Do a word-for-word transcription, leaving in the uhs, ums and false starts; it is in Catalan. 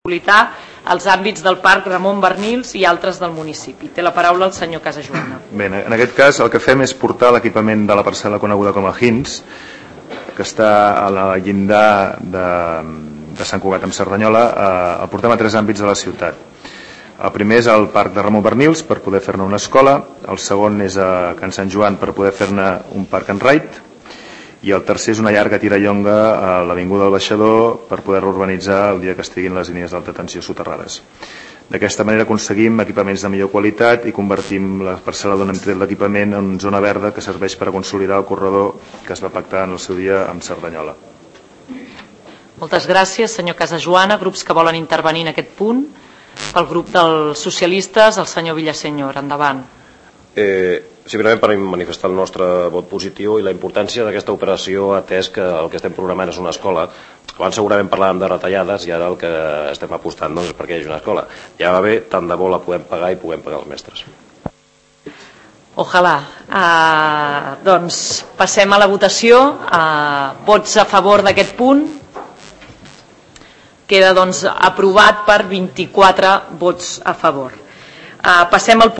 els àmbits del Parc Ramon Barnils i altres del municipi. Té la paraula el senyor Casajoana. Bé, en aquest cas el que fem és portar l'equipament de la parcel·la coneguda com a Hins, que està a la llindar de, de Sant Cugat amb Cerdanyola, eh, el portem a tres àmbits de la ciutat. El primer és el Parc de Ramon Barnils per poder fer-ne una escola, el segon és a Can Sant Joan per poder fer-ne un park and ride, i el tercer és una llarga tirallonga a l'Avinguda del Baixador per poder urbanitzar el dia que estiguin les línies d'alta tensió soterrades. D'aquesta manera aconseguim equipaments de millor qualitat i convertim la parcel·la d'on hem tret l'equipament en zona verda que serveix per a consolidar el corredor que es va pactar en el seu dia amb Cerdanyola. Moltes gràcies, senyor Casajoana. Grups que volen intervenir en aquest punt. Pel grup dels socialistes, el senyor Villasenyor. Endavant. Eh, simplement per manifestar el nostre vot positiu i la importància d'aquesta operació, atès que el que estem programant és una escola. Abans segurament parlàvem de retallades i ara el que estem apostant doncs, és perquè hi hagi una escola. Ja va bé, tant de bo la podem pagar i puguem pagar els mestres. Ojalà. Uh, doncs passem a la votació. Uh, vots a favor d'aquest punt. Queda doncs aprovat per vint-i-quatre vots a favor. Uh, passem al punt